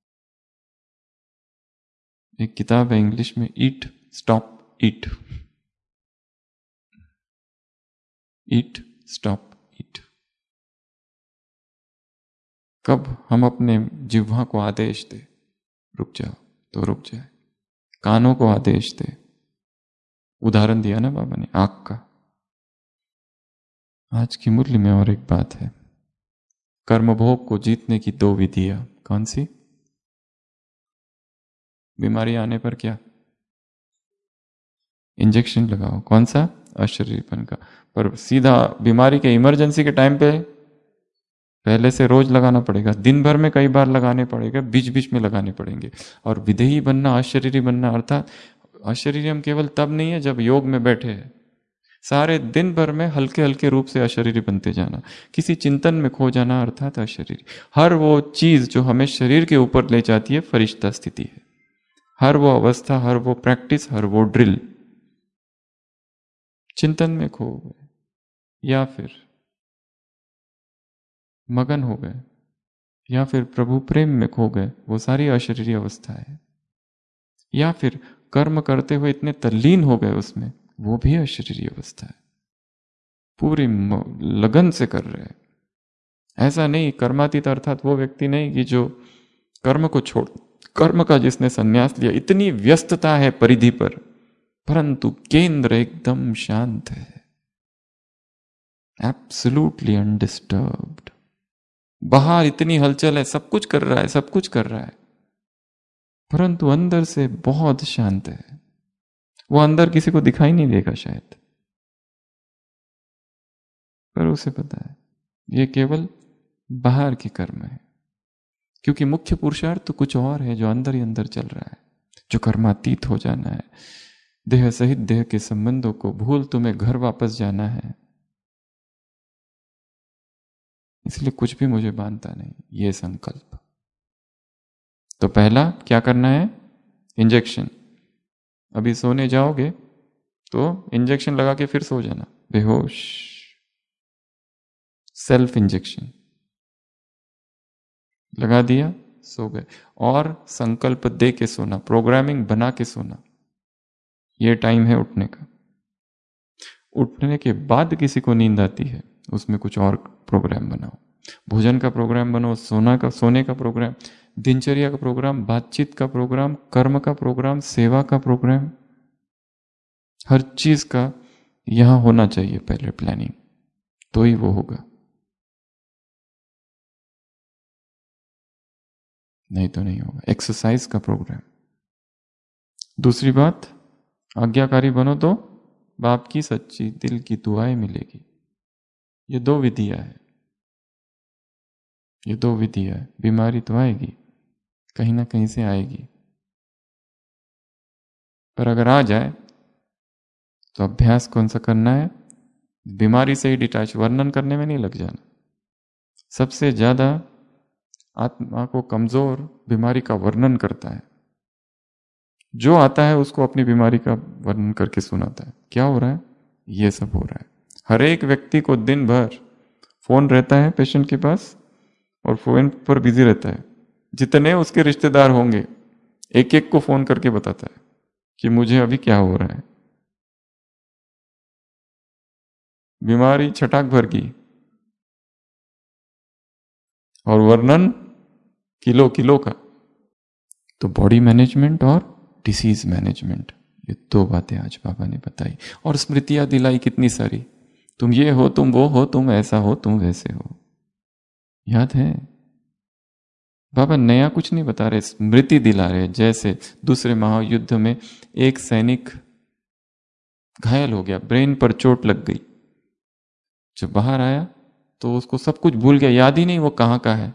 एक किताब है इंग्लिश में, ईट स्टॉप ईट, ईट स्टॉप ईट। कब हम अपने जिह्वा को आदेश दे रुक जाओ तो रुक जाए, कानों को आदेश दे। उदाहरण दिया ना बाबा ने आंख का। आज की मुरली में और एक बात है, कर्मभोग को जीतने की दो विधियां। कौन सी? बीमारी आने पर क्या? इंजेक्शन लगाओ। कौन सा? अशरीरपन का। पर सीधा बीमारी के इमरजेंसी के टाइम पे पहले से रोज लगाना पड़ेगा, दिन भर में कई बार लगाने पड़ेगा, बीच बीच में लगाने पड़ेंगे। और विदेही बनना, अशरीरी बनना, अर्थात अशरीरी हम केवल तब नहीं है जब योग में बैठे हैं, सारे दिन भर में हल्के हल्के रूप से अशरीरी बनते जाना, किसी चिंतन में खो जाना, अर्थात अशरीरी। हर वो चीज जो हमें शरीर के ऊपर ले जाती है फरिश्ता स्थिति है। हर वो अवस्था, हर वो प्रैक्टिस, हर वो ड्रिल चिंतन में खो गए या फिर मगन हो गए या फिर प्रभु प्रेम में खो गए, वो सारी अशरीरी अवस्था है। या फिर कर्म करते हुए इतने तल्लीन हो गए उसमें, वो भी अशरीरी अवस्था है। पूरी लगन से कर रहे हैं, ऐसा नहीं कर्मातीत अर्थात वो व्यक्ति नहीं कि जो कर्म को छोड़, कर्म का जिसने संन्यास लिया, इतनी व्यस्तता है परिधि पर, परंतु केंद्र एकदम शांत है, एब्सोल्युटली अनडिस्टर्ब्ड। बाहर इतनी हलचल है, सब कुछ कर रहा है, सब कुछ कर रहा है, परंतु अंदर से बहुत शांत है। वो अंदर किसी को दिखाई नहीं देगा शायद, पर उसे पता है ये केवल बाहर की कर्म है, क्योंकि मुख्य पुरुषार्थ तो कुछ और है जो अंदर ही अंदर चल रहा है, जो कर्मातीत हो जाना है। देह सहित देह के संबंधों को भूल तुम्हें घर वापस जाना है, इसलिए कुछ भी मुझे बांधता नहीं, ये संकल्प। तो पहला क्या करना है? इंजेक्शन। अभी सोने जाओगे तो इंजेक्शन लगा के फिर सो जाना, बेहोश। सेल्फ इंजेक्शन लगा दिया, सो गए। और संकल्प दे के सोना, प्रोग्रामिंग बना के सोना, ये टाइम है उठने का। उठने के बाद किसी को नींद आती है, उसमें कुछ और प्रोग्राम बनाओ, भोजन का प्रोग्राम बनाओ, सोना का सोने का प्रोग्राम, दिनचर्या का प्रोग्राम, बातचीत का प्रोग्राम, कर्म का प्रोग्राम, सेवा का प्रोग्राम, हर चीज का यहां होना चाहिए पहले प्लानिंग, तो ही वो होगा, नहीं तो नहीं होगा। एक्सरसाइज का प्रोग्राम। दूसरी बात, आज्ञाकारी बनो तो बाप की सच्ची दिल की दुआएं मिलेगी। ये दो विधियां है, ये दो विधियां है। बीमारी तो आएगी, कहीं ना कहीं से आएगी, पर अगर आ जाए तो अभ्यास कौन सा करना है? बीमारी से ही डिटैच, वर्णन करने में नहीं लग जाना। सबसे ज्यादा आत्मा को कमजोर बीमारी का वर्णन करता है, जो आता है उसको अपनी बीमारी का वर्णन करके सुनाता है। क्या हो रहा है? ये सब हो रहा है। हर एक व्यक्ति को दिन भर फोन रहता है पेशेंट के पास, और फोन पर बिजी रहता है। जितने उसके रिश्तेदार होंगे एक एक को फोन करके बताता है कि मुझे अभी क्या हो रहा है। बीमारी छटाक भर की, और वर्णन किलो किलो का। तो बॉडी मैनेजमेंट और डिसीज मैनेजमेंट, ये दो बातें आज बाबा ने बताई, और स्मृतियां दिलाई कितनी सारी। तुम ये हो, तुम वो हो, तुम ऐसा हो, तुम वैसे हो। याद है? बाबा नया कुछ नहीं बता रहे, स्मृति दिला रहे। जैसे दूसरे महायुद्ध में एक सैनिक घायल हो गया, ब्रेन पर चोट लग गई। जब बाहर आया तो उसको सब कुछ भूल गया, याद ही नहीं वो कहां का है।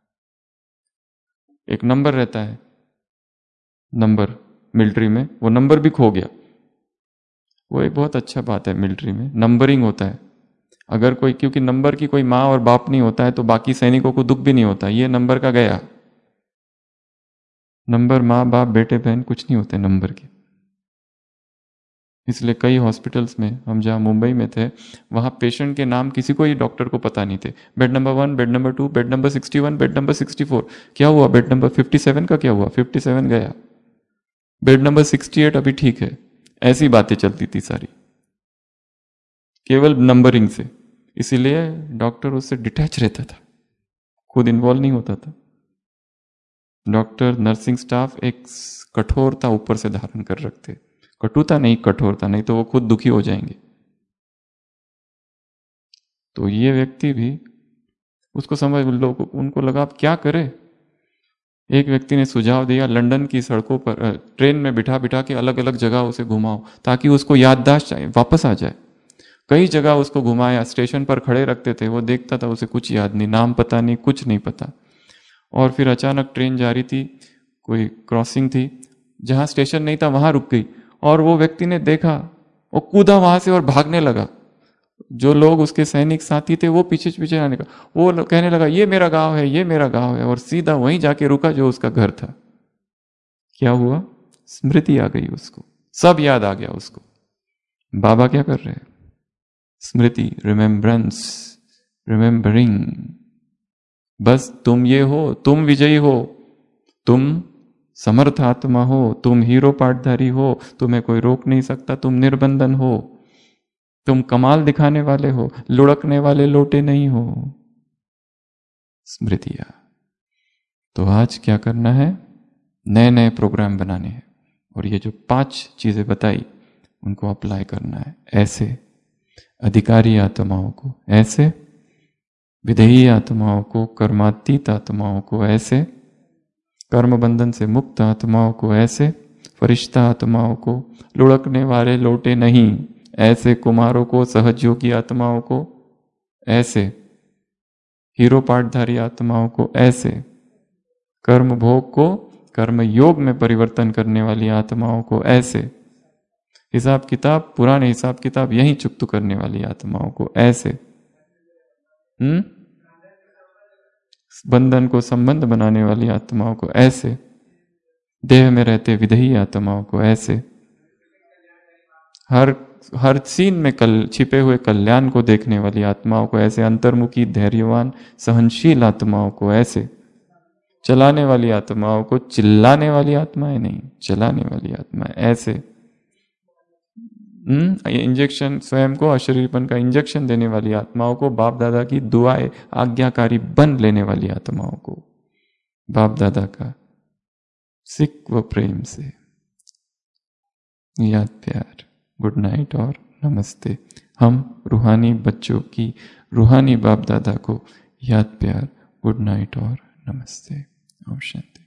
एक नंबर रहता है, नंबर मिलिट्री में, वो नंबर भी खो गया। वो एक बहुत अच्छा बात है, मिलिट्री में नंबरिंग होता है। अगर कोई, क्योंकि नंबर की कोई माँ और बाप नहीं होता है, तो बाकी सैनिकों को दुख भी नहीं होता। ये नंबर का गया, नंबर माँ बाप बेटे बहन कुछ नहीं होते नंबर के। इसलिए कई हॉस्पिटल्स में, हम जहाँ मुंबई में थे, वहाँ पेशेंट के नाम किसी को ही डॉक्टर को पता नहीं थे। Bed number one, bed number two, bed number sixty one, bed number sixty four. क्या हुआ? बेड नंबर फिफ्टी सेवन का क्या हुआ? फिफ्टी सेवन गया। बेड नंबर सिक्सटी एट अभी ठीक है। ऐसी बातें चलती थी सारी, केवल नंबरिंग से। इसीलिए डॉक्टर उससे डिटैच रहता था, खुद इन्वॉल्व नहीं होता था। डॉक्टर, नर्सिंग स्टाफ एक कठोरता ऊपर से धारण कर रखते, कटुता नहीं, कठोरता, नहीं तो वो खुद दुखी हो जाएंगे। तो ये व्यक्ति भी, उसको समझ लो, उनको लगा आप क्या करें। एक व्यक्ति ने सुझाव दिया, लंदन की सड़कों पर ट्रेन में बिठा बिठा के अलग अलग जगह उसे घुमाओ, ताकि उसको याददाश्त वापस आ जाए। कई जगह उसको घुमाया, स्टेशन पर खड़े रखते थे, वो देखता था, उसे कुछ याद नहीं, नाम पता नहीं, कुछ नहीं पता। और फिर अचानक ट्रेन जा रही थी, कोई क्रॉसिंग थी, जहां स्टेशन नहीं था वहां रुक गई, और वो व्यक्ति ने देखा, वो कूदा वहां से और भागने लगा। जो लोग उसके सैनिक साथी थे वो पीछे पीछे आने का, वो कहने लगा ये मेरा गांव है, ये मेरा गांव है, और सीधा वहीं जाके रुका जो उसका घर था। क्या हुआ? स्मृति आ गई उसको, सब याद आ गया उसको। बाबा क्या कर रहे हैं? स्मृति, रिमेम्बरेंस, रिमेम्बरिंग। बस तुम ये हो, तुम विजयी हो, तुम समर्थ आत्मा हो, तुम हीरो पाठधारी हो, तुम्हें कोई रोक नहीं सकता, तुम निर्बंधन हो, तुम कमाल दिखाने वाले हो, लुढ़कने वाले लोटे नहीं हो। स्मृतियां। तो आज क्या करना है? नए नए प्रोग्राम बनाने हैं। और ये जो पांच चीजें बताई, उनको अप्लाई करना है। ऐसे अधिकारी आत्माओं को, ऐसे विधेयी आत्माओं को, कर्मातीत आत्माओं को ऐसे, कर्म बंधन से मुक्त आत्माओं को ऐसे, फरिश्ता आत्माओं को, लुढ़कने वाले लोटे नहीं ऐसे कुमारों को, सहजयोगी आत्माओं को ऐसे, हीरो पाठधारी आत्माओं को ऐसे, कर्म भोग को कर्म योग में परिवर्तन करने वाली आत्माओं को ऐसे, हिसाब किताब पुराने हिसाब किताब यहीं चुकतू करने वाली आत्माओं को ऐसे, हम्म बंधन को संबंध बनाने वाली आत्माओं को ऐसे, देह में रहते विधेयी आत्माओं को ऐसे, हर हर सीन में कल छिपे हुए कल्याण को देखने वाली आत्माओं को ऐसे, अंतर्मुखी धैर्यवान सहनशील आत्माओं को ऐसे, चलाने वाली आत्माओं को, चिल्लाने वाली आत्माएं नहीं, चलाने वाली आत्माएं ऐसे, हम्म इंजेक्शन स्वयं को अशरीरपन का इंजेक्शन देने वाली आत्माओं को, बाप दादा की दुआएं आज्ञाकारी बन लेने वाली आत्माओं को, बाप दादा का सिख व प्रेम से याद प्यार, गुड नाइट और नमस्ते। हम रूहानी बच्चों की रूहानी बाप दादा को याद प्यार, गुड नाइट और नमस्ते। ओम शांति।